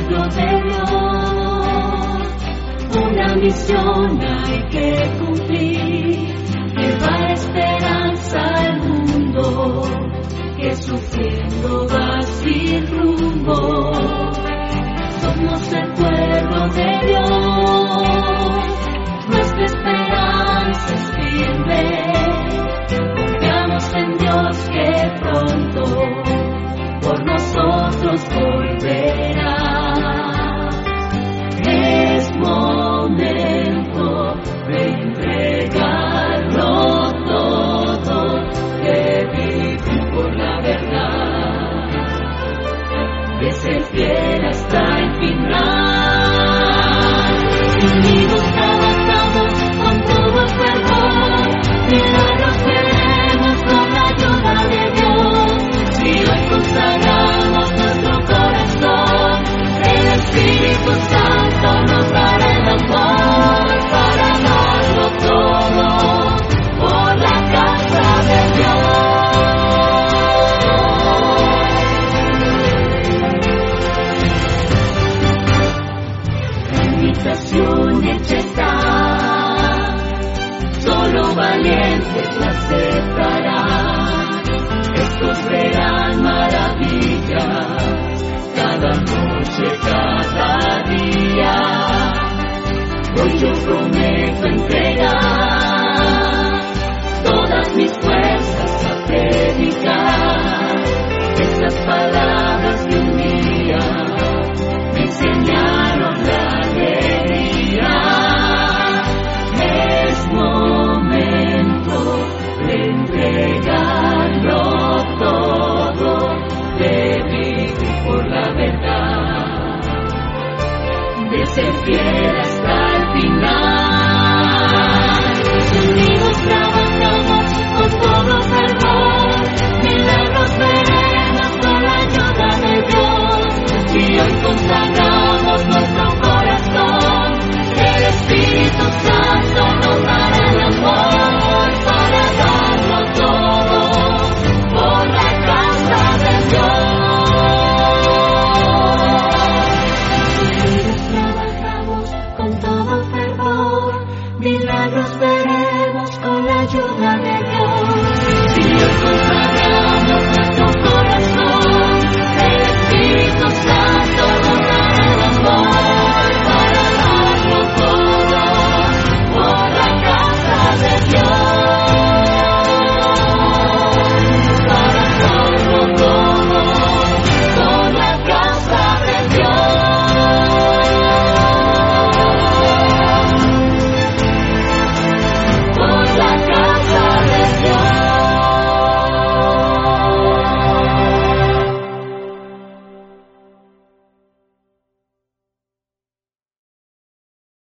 pueblo de Dios. Una misión hay que cumplir, llevar esperanza al mundo que sufriendo va sin rumbo. Somos el pueblo de Dios, nuestra esperanza es firme. Confiamos en Dios que pronto por nosotros volverá. Es momento de entregarlo todo, de vivir por la verdad, de ser fiel hasta el final. Unidos trabajamos con todo el fervor, milagros veremos con la ayuda de Dios. Si hoy consagramos nuestro corazón, el Espíritu Santo nos dará el amor para darlo todo por la casa de Dios. La invitación hecha está, solo valientes la aceptarán. Estos verán maravillas cada noche, cada día. Hoy yo prometo entregar todas mis fuerzas a predicar estas palabras que un día me enseñaron la alegría. Es momento de entregarlo todo, de vivir por la verdad, de ser fiel hasta el final.